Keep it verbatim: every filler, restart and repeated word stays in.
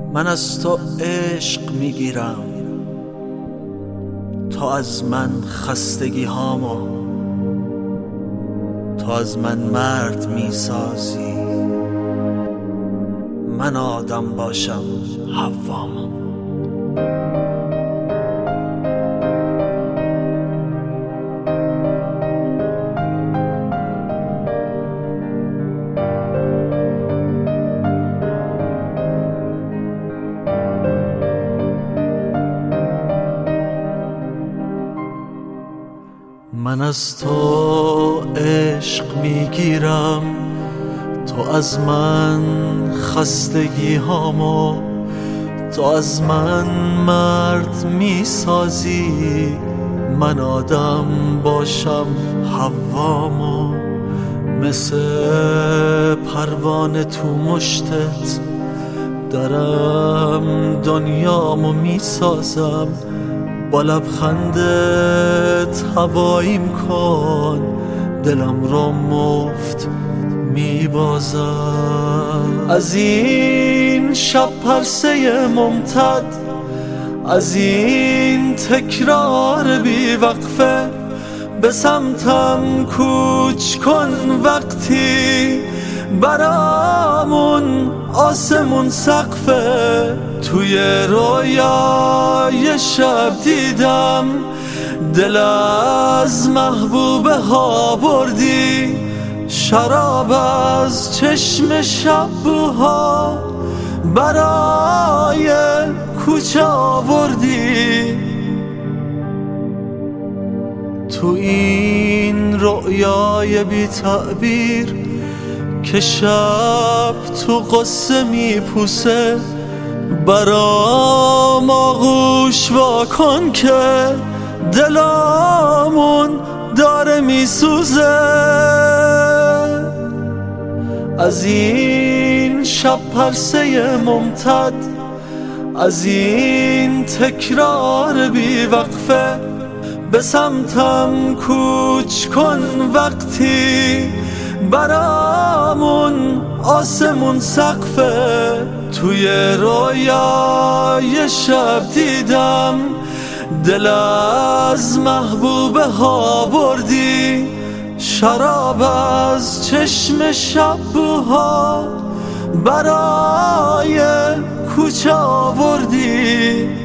من از تو عشق میگیرم، تو از من خستگی هامو، تو از من مرد میسازی، من آدم باشم حوامو. من از تو عشق میگیرم، تو از من خستگی هامو، تو از من مرد میسازی، من آدم باشم حوامو. مثل پروانه تو مشتت دارم دنیامو میسازم، با لبخندت هواییم کن، دلم رو مفت میبازم. از این شب پرسه ممتد، از این تکرار بی وقفه، به سمتم کوچ کن وقتی برامون آسمون سقفه. توی رویای شب دیدم دل از محبوبه ها بردی، شراب از چشم شبوها برای کوچه آوردی. تو این رؤیای بی تعبیر که شب تو قصه میپوسه، برام آغوش واکن که دلامون داره میسوزه. از این شب پرسه ممتد، از این تکرار بی وقفه، به سمتم کوچ کن وقتی برامون آسمون سقفه. توی رویای شب دیدم دل از محبوبه ها بردی، شراب از چشم شبوها برای کوچه آوردی.